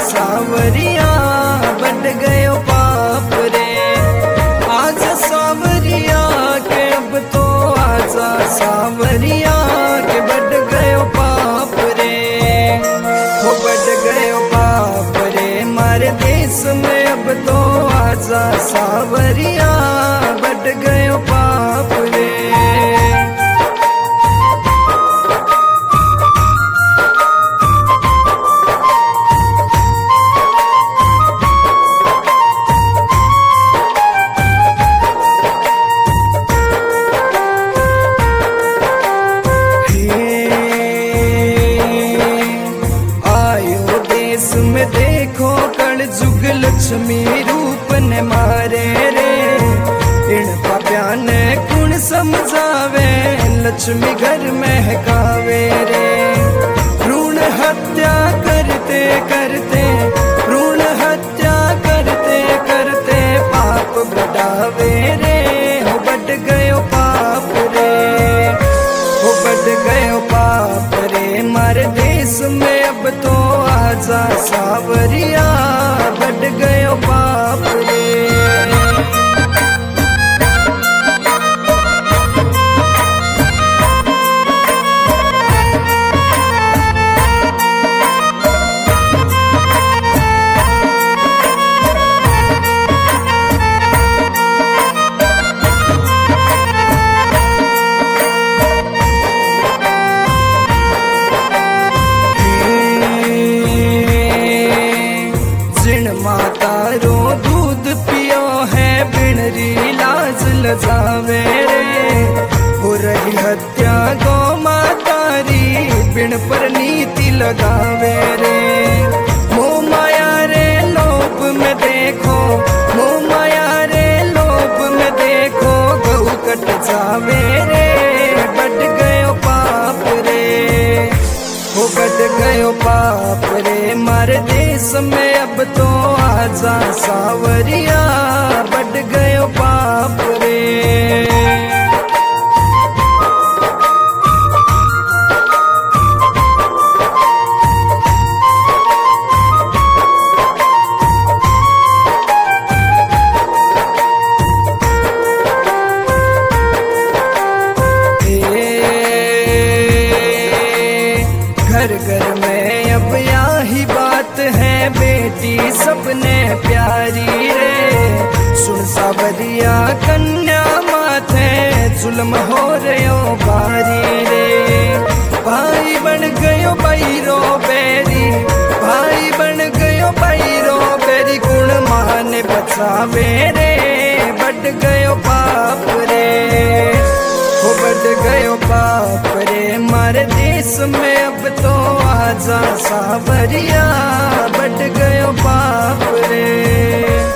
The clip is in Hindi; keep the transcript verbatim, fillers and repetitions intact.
सावरिया बढ़ गयो पाप रे। आजा सावरिया के अब तो आजा सावरिया के बढ़ गयो पाप रे। हो बढ़ गयो पाप रे मारे देश में अब तो आजा सावरिया बढ़ गयो पाप रे। में देखो कल जुग लक्ष्मी रूप ने मारे रे। इन पाप्या ने कुण समझावे लक्ष्मी घर में कावे रे। भ्रूण हत्या करते करते भ्रूण हत्या करते करते पाप बढ़ावे रे। हो बढ़ गयो पाप रे हो बढ़ गयो पाप रे मारे देश में अब तो आजा सावरिया बढ़ गयो पाप रे। माता रो दूध पियो है बिनरी लाज लजावे रे। हो रही हत्या गौ माता री बिन पर नीति लगावे रे। मोह माया रे लोभ में देखो मोह माया रे लोभ में देखो गौ कट जावे रे। बढ़ गयो पाप रे हो बढ़ गयो पाप रे मारे देश में अब तो आजा सावरिया बढ़ गयो पाप रे। घर घर में अब यही बात है बेटी सबने प्यारी रे। सुन सावरिया कन्या माथे जुल्म हो रयो बारी रे। भाई बन गयो बैरो बेरी भाई बन गयो बैरो बेरी गुण माने बचावे रे। बढ़ गयो पाप रे हो बढ़ गयो पाप रे मारे देश में अब तो आजा सावरिया बढ़ गयो पाप रे।